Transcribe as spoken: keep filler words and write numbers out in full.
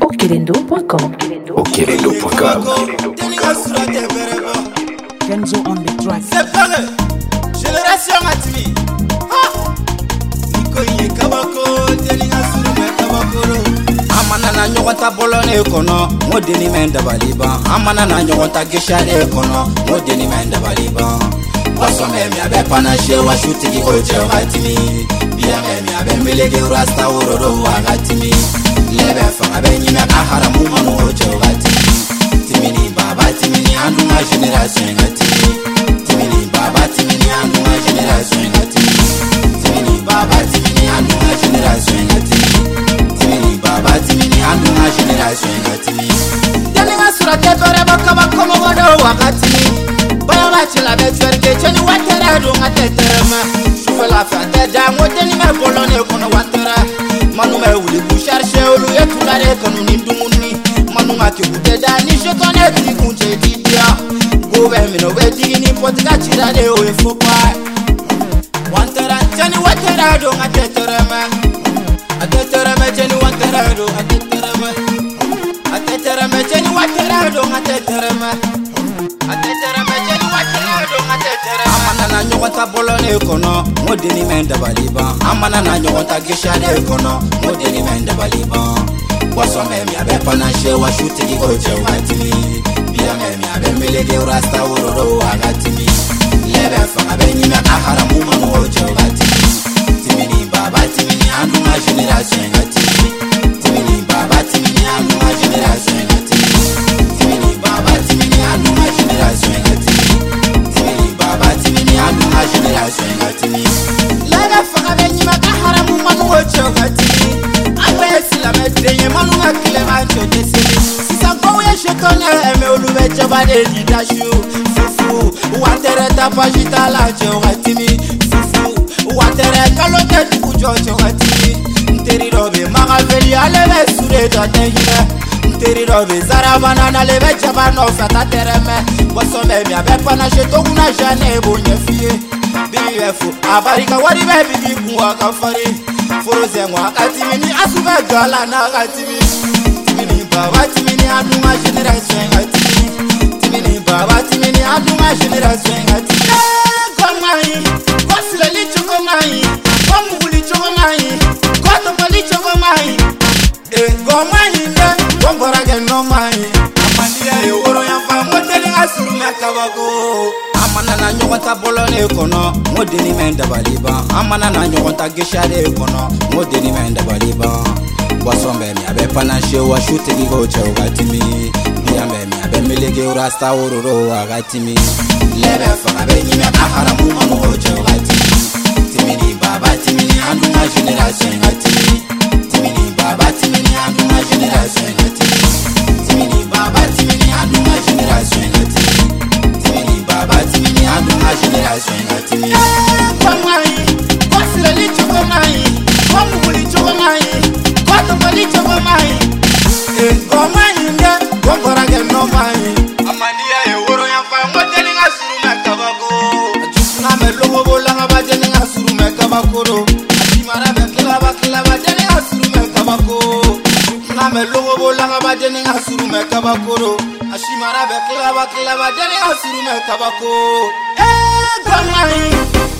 okelendo point com. okelendo point com. Kenzo on the track. C'est pas le génération Matimi. Ah, Niko ye kabako, telinga suru me kabakoro. Amana na nyogota bolone kono, modeni menda baliba. Amana na nyogota geshale kono, modeni menda baliba. Wasome mi abe panashe wa shuti ki oje Matimi. Biya mi abe milege rasta uroro wa Matimi. Lebe fanga be nyina ahara mu manu oje Matimi. Timini baba timini andu ma generation Matimi. Timini baba timini andu ma generation Matimi. Timini baba timini andu ma generation Matimi. Timini baba timini andu ma generation Matimi. Dani masura te bere baka baka mo godo wakati. Baya bachila betwerke cheni watera do ngateterema. Shufa la fata jango deni me bolone kono watera. Manu me wuli bu chercher olu etulare kono nindumuni. Manu ngaki budeda ni jetone ti kunche tidia. Gobe mi no wedi ni potika chira de o efupa. Watera cheni watera do ngateterema. Ateterema cheni watera do ateterema. Ateterema cheni watera do ngateterema. Ateterema cheni watera do ngateterema. Amana na nyogota bolone kono, modeni menda baliba. Amana na nyogota geshade kono, modeni menda baliba. Wasome mi abe panashe wa shuti ki oje Matimi. Biya mi abe milege rasta uroro wa Matimi. Lebe fanga be nyina ahara mu manu oje Matimi. Timini baba timini andu ma generation Matimi. Timini baba timini andu ma generation Matimi. Timini baba timini andu ma generation Matimi. Timini baba timini andu ma generation Matimi. Lebe fanga be nyina ahara mu manu oje Matimi. Sila metenye manu akile mancho desili. Sisa kwa uye shetone eme uluwe chabade didashu. Fufu, watere tapajita lache wakatimi. Fufu, watere kalote tukujoche wakatimi. Nteri robe magaveli aleve sure tatehine. Nteri robe zarabana na leve chabano fata tereme. Wasome miabe pana sheto una jane bonye fie. Biyefu, abarika waribe bibi kuwa kafari. Foroze mwa katimini asube gala na katimi. Timini baba timini anu ma generation katimi. Timini baba timini anu ma generation katimi. Komai, kosile li chomai, komuli chomai, kotomali chomai. Eh, komai ne, kombora ge no mai. Amandia yo oro ya fa modeli asuru me kabako. Amana na nyogota bolone kono, modeni menda baliba. Amana na nyogota geshade kono, modeni menda baliba. Wasombe mi abe panashe wa shuti ki oje Matimi. Biya mi abe milege rasta uroro wa Matimi. Lebe fanga be nyina ahara mu manu oje Matimi. Timini baba timini andu ma generation Matimi. Timini baba timini andu ma generation Matimi. Timini baba timini andu ma generation Matimi. Timini baba timini andu ma generation Matimi. Komai, kosile li chomai, komuli chomai, kotomali chomai. Eh, komai ne, kombora ge no mai. Amania e woro ya fa modeli ngasuru me kabako. Ajuna me logo bola ngabajeni ngasuru me kabakoro. Ajimara be kila ba kila ba jeni ngasuru me kabako. Ajuna me logo bola ngabajeni ngasuru me kabakoro. Ashimara be kila ba kila ba jeni ngasuru me kabako. Eh, komai.